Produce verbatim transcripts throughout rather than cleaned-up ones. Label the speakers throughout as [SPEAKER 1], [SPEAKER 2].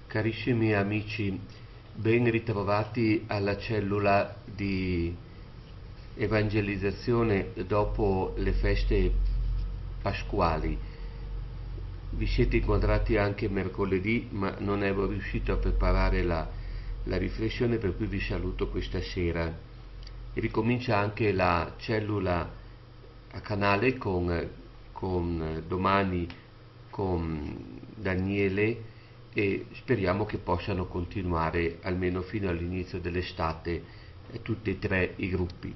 [SPEAKER 1] Carissimi amici, ben ritrovati alla cellula di evangelizzazione dopo le feste pasquali. Vi siete incontrati anche mercoledì, ma non ero riuscito a preparare la, la riflessione, per cui vi saluto questa sera. Ricomincia anche la cellula a canale con, con domani con Daniele, e speriamo che possano continuare almeno fino all'inizio dell'estate eh, tutti e tre i gruppi.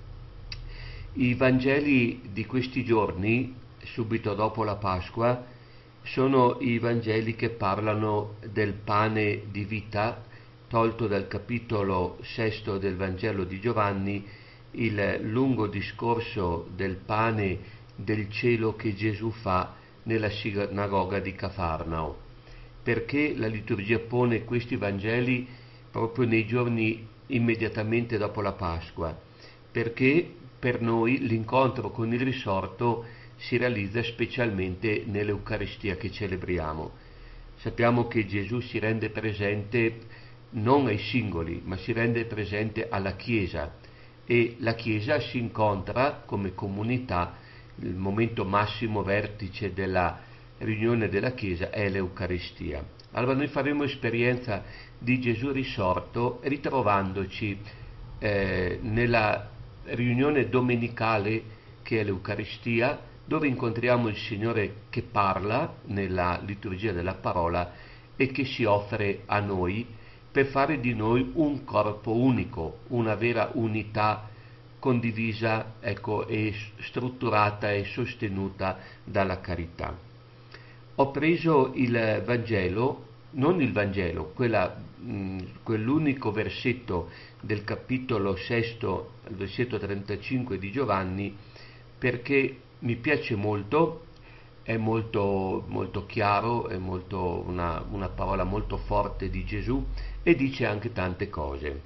[SPEAKER 1] I Vangeli di questi giorni, subito dopo la Pasqua, sono i Vangeli che parlano del pane di vita, tolto dal capitolo sesto del Vangelo di Giovanni, il lungo discorso del pane del cielo che Gesù fa nella sinagoga di Cafarnao. Perché la liturgia pone questi Vangeli proprio nei giorni immediatamente dopo la Pasqua? Perché per noi l'incontro con il risorto si realizza specialmente nell'Eucaristia che celebriamo. Sappiamo che Gesù si rende presente non ai singoli, ma si rende presente alla Chiesa, e la Chiesa si incontra come comunità. Il momento massimo vertice della riunione della Chiesa è l'Eucaristia. Allora noi faremo esperienza di Gesù risorto ritrovandoci eh, nella riunione domenicale che è l'Eucaristia, dove incontriamo il Signore che parla nella liturgia della parola e che si offre a noi per fare di noi un corpo unico, una vera unità condivisa, ecco, e strutturata e sostenuta dalla carità. Ho preso il Vangelo, non il Vangelo, quella, mh, quell'unico versetto del capitolo sesto, il versetto trentacinque di Giovanni, perché mi piace molto, è molto, molto chiaro, è molto una, una parola molto forte di Gesù e dice anche tante cose.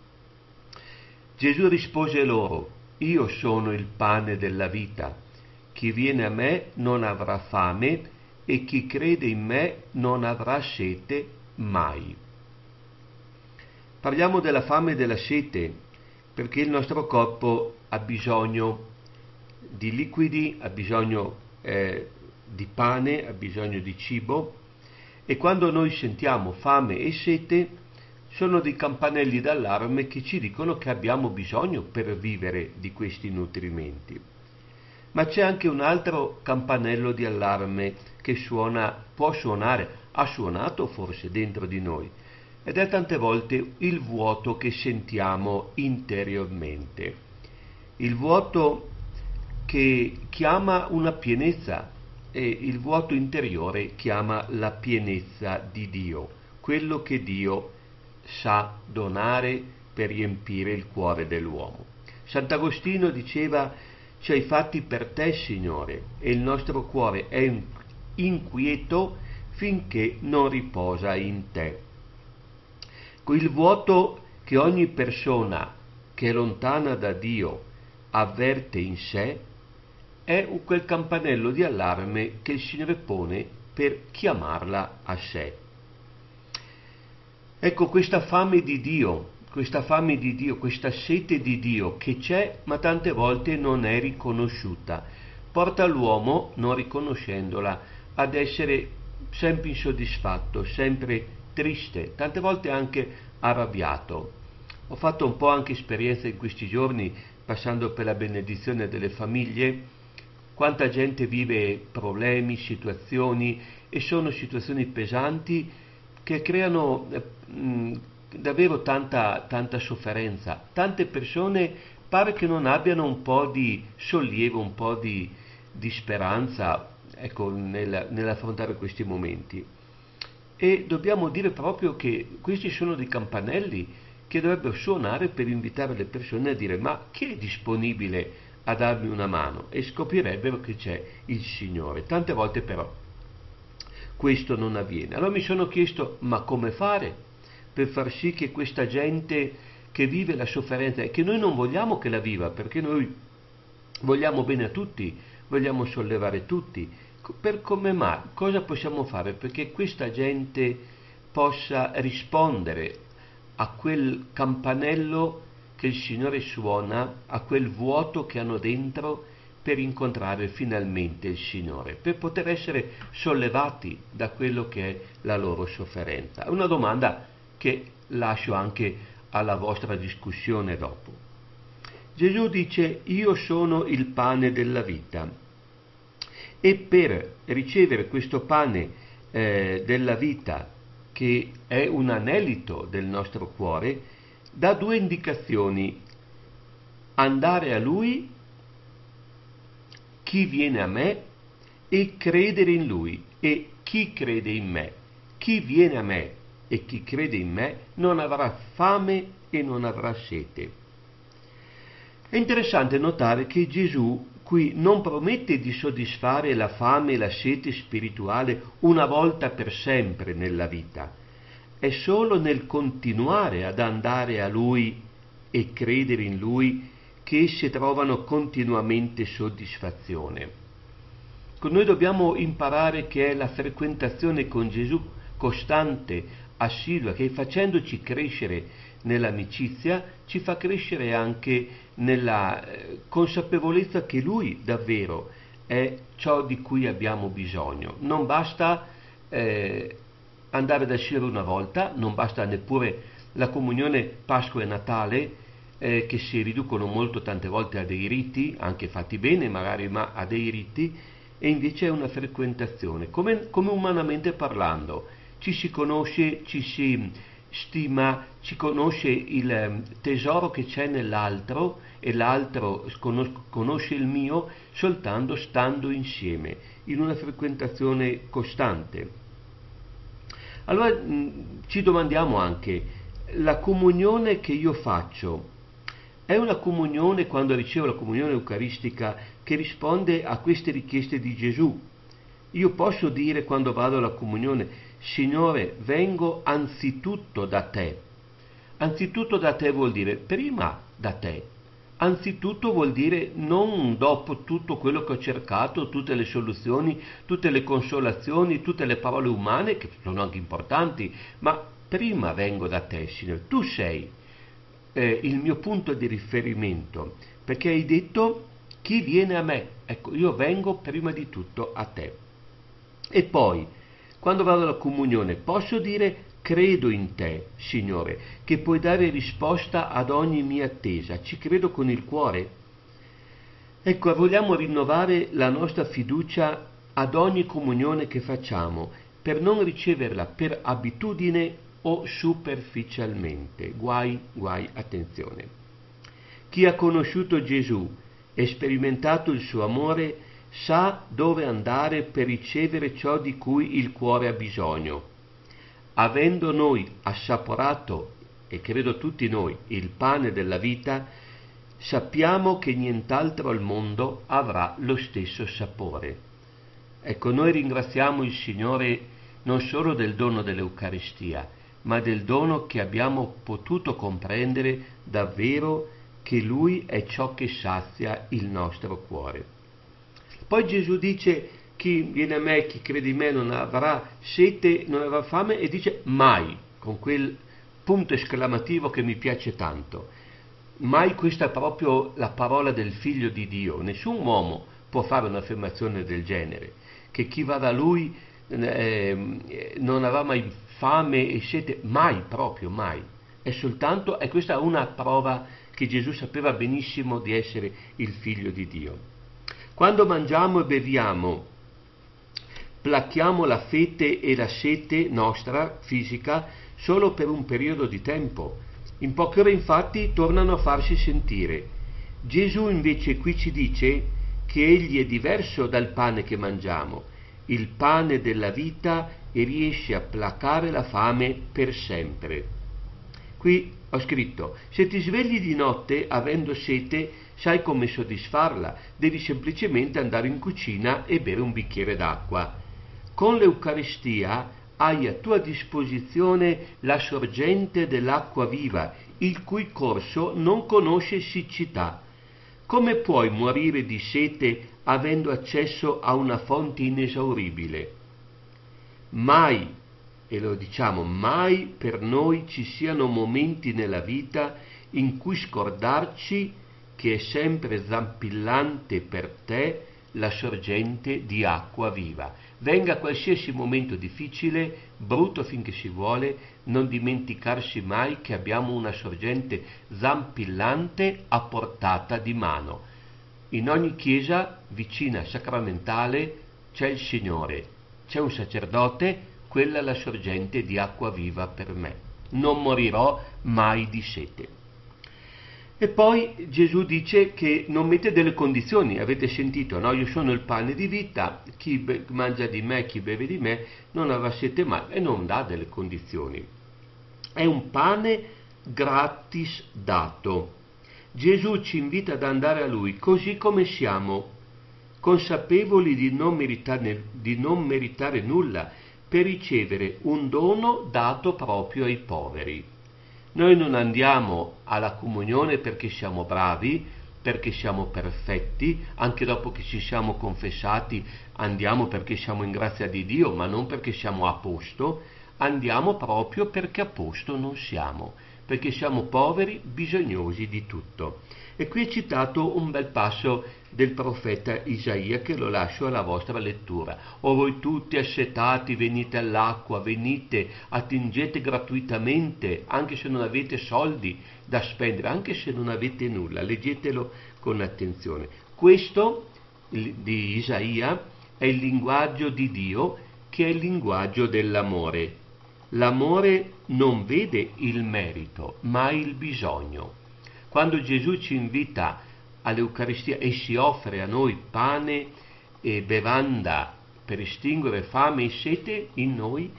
[SPEAKER 1] Gesù rispose loro: io sono il pane della vita, chi viene a me non avrà fame e chi crede in me non avrà sete mai. Parliamo della fame e della sete perché il nostro corpo ha bisogno di liquidi, ha bisogno eh, di pane, ha bisogno di cibo, e quando noi sentiamo fame e sete sono dei campanelli d'allarme che ci dicono che abbiamo bisogno per vivere di questi nutrimenti. Ma c'è anche un altro campanello di allarme che suona, può suonare, ha suonato forse dentro di noi, ed è tante volte il vuoto che sentiamo interiormente. Il vuoto che chiama una pienezza, e il vuoto interiore chiama la pienezza di Dio, quello che Dio sa donare per riempire il cuore dell'uomo. Sant'Agostino diceva: ci hai fatti per te, Signore, e il nostro cuore è inquieto finché non riposa in te. Il vuoto che ogni persona che è lontana da Dio avverte in sé è quel campanello di allarme che il Signore pone per chiamarla a sé. Ecco, questa fame di Dio, questa fame di Dio, questa sete di Dio che c'è ma tante volte non è riconosciuta, porta l'uomo, non riconoscendola, ad essere sempre insoddisfatto, sempre triste, tante volte anche arrabbiato. Ho fatto un po' anche esperienza in questi giorni, passando per la benedizione delle famiglie, quanta gente vive problemi, situazioni, e sono situazioni pesanti che creano eh, mh, davvero tanta, tanta sofferenza. Tante persone pare che non abbiano un po' di sollievo, un po' di, di speranza, ecco, nel, nell'affrontare questi momenti. E dobbiamo dire proprio che questi sono dei campanelli che dovrebbero suonare per invitare le persone a dire: ma chi è disponibile a darmi una mano? E scoprirebbero che c'è il Signore. Tante volte però questo non avviene. Allora mi sono chiesto: ma come fare per far sì che questa gente che vive la sofferenza, e che noi non vogliamo che la viva, perché noi vogliamo bene a tutti, vogliamo sollevare tutti, per come mai, cosa possiamo fare perché questa gente possa rispondere a quel campanello che il Signore suona, a quel vuoto che hanno dentro, per incontrare finalmente il Signore, per poter essere sollevati da quello che è la loro sofferenza. È una domanda che lascio anche alla vostra discussione dopo. Gesù dice: io sono il pane della vita, e per ricevere questo pane eh, della vita, che è un anelito del nostro cuore, dà due indicazioni: andare a Lui, chi viene a me, e credere in Lui. E chi crede in me, chi viene a me e chi crede in me, non avrà fame e non avrà sete. È interessante notare che Gesù qui non promette di soddisfare la fame e la sete spirituale una volta per sempre nella vita. È solo nel continuare ad andare a Lui e credere in Lui che esse trovano continuamente soddisfazione. Con noi dobbiamo imparare che è la frequentazione con Gesù costante, assidua, che facendoci crescere nell'amicizia ci fa crescere anche nella eh, consapevolezza che Lui davvero è ciò di cui abbiamo bisogno. Non basta eh, andare da Siero una volta, non basta neppure la comunione Pasqua e Natale, eh, che si riducono molto tante volte a dei riti, anche fatti bene magari, ma a dei riti, e invece è una frequentazione, come, come umanamente parlando. Ci si conosce, ci si stima, ci conosce il tesoro che c'è nell'altro e l'altro conosce il mio soltanto stando insieme, in una frequentazione costante. Allora ci domandiamo anche: la comunione che io faccio è una comunione, quando ricevo la comunione eucaristica, che risponde a queste richieste di Gesù? Io posso dire, quando vado alla comunione: Signore, vengo anzitutto da te. Anzitutto da te vuol dire prima da te. Anzitutto vuol dire non dopo tutto quello che ho cercato, tutte le soluzioni, tutte le consolazioni, tutte le parole umane, che sono anche importanti, ma prima vengo da te, Signore. Tu sei eh, il mio punto di riferimento, perché hai detto: chi viene a me? Ecco, io vengo prima di tutto a te. E poi, quando vado alla comunione, posso dire: credo in te, Signore, che puoi dare risposta ad ogni mia attesa. Ci credo con il cuore. Ecco, vogliamo rinnovare la nostra fiducia ad ogni comunione che facciamo, per non riceverla per abitudine o superficialmente. Guai, guai, attenzione. Chi ha conosciuto Gesù e sperimentato il suo amore sa dove andare per ricevere ciò di cui il cuore ha bisogno. Avendo noi assaporato, e credo tutti noi, il pane della vita, sappiamo che nient'altro al mondo avrà lo stesso sapore. Ecco, noi ringraziamo il Signore non solo del dono dell'Eucaristia, ma del dono che abbiamo potuto comprendere davvero, che Lui è ciò che sazia il nostro cuore. Poi Gesù dice: chi viene a me, chi crede in me, non avrà sete, non avrà fame, e dice mai, con quel punto esclamativo che mi piace tanto. Mai, questa è proprio la parola del Figlio di Dio. Nessun uomo può fare un'affermazione del genere, che chi va da Lui eh, non avrà mai fame e sete, mai, proprio mai. È soltanto, e questa è una prova che Gesù sapeva benissimo di essere il Figlio di Dio. Quando mangiamo e beviamo, plachiamo la fete e la sete nostra fisica solo per un periodo di tempo. In poche ore infatti tornano a farsi sentire. Gesù invece qui ci dice che egli è diverso dal pane che mangiamo, il pane della vita, e riesce a placare la fame per sempre. Qui ho scritto: se ti svegli di notte avendo sete, sai come soddisfarla, devi semplicemente andare in cucina e bere un bicchiere d'acqua. Con l'Eucaristia hai a tua disposizione la sorgente dell'acqua viva, il cui corso non conosce siccità. Come puoi morire di sete avendo accesso a una fonte inesauribile? Mai e lo diciamo, mai per noi ci siano momenti nella vita in cui scordarci che è sempre zampillante per te la sorgente di acqua viva. Venga qualsiasi momento difficile, brutto finché si vuole, non dimenticarsi mai che abbiamo una sorgente zampillante a portata di mano. In ogni chiesa vicina sacramentale c'è il Signore, c'è un sacerdote, quella è la sorgente di acqua viva per me. Non morirò mai di sete. E poi Gesù dice che non mette delle condizioni, avete sentito, no? Io sono il pane di vita, chi be- mangia di me, chi beve di me, non avrà sete mai, e non dà delle condizioni. È un pane gratis dato. Gesù ci invita ad andare a Lui così come siamo, consapevoli di non meritare, di non meritare nulla, per ricevere un dono dato proprio ai poveri. Noi non andiamo alla comunione perché siamo bravi, perché siamo perfetti, anche dopo che ci siamo confessati andiamo perché siamo in grazia di Dio, ma non perché siamo a posto, andiamo proprio perché a posto non siamo, perché siamo poveri, bisognosi di tutto. E qui è citato un bel passo del profeta Isaia che lo lascio alla vostra lettura. O voi tutti assetati venite all'acqua, venite, attingete gratuitamente, anche se non avete soldi da spendere, anche se non avete nulla, leggetelo con attenzione. Questo di Isaia è il linguaggio di Dio, che è il linguaggio dell'amore. L'amore non vede il merito, ma il bisogno. Quando Gesù ci invita all'Eucaristia e si offre a noi pane e bevanda per estinguere fame e sete in noi,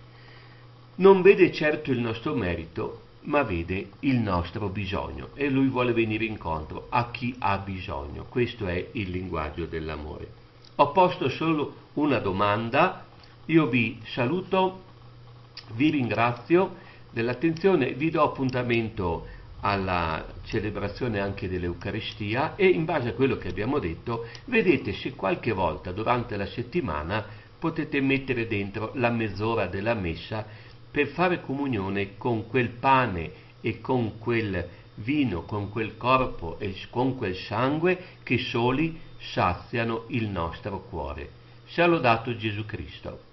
[SPEAKER 1] non vede certo il nostro merito, ma vede il nostro bisogno e Lui vuole venire incontro a chi ha bisogno. Questo è il linguaggio dell'amore. Ho posto solo una domanda, io vi saluto, vi ringrazio dell'attenzione, vi do appuntamento alla celebrazione anche dell'Eucaristia e in base a quello che abbiamo detto vedete se qualche volta durante la settimana potete mettere dentro la mezz'ora della messa per fare comunione con quel pane e con quel vino, con quel corpo e con quel sangue che soli saziano il nostro cuore. Sia lodato Gesù Cristo.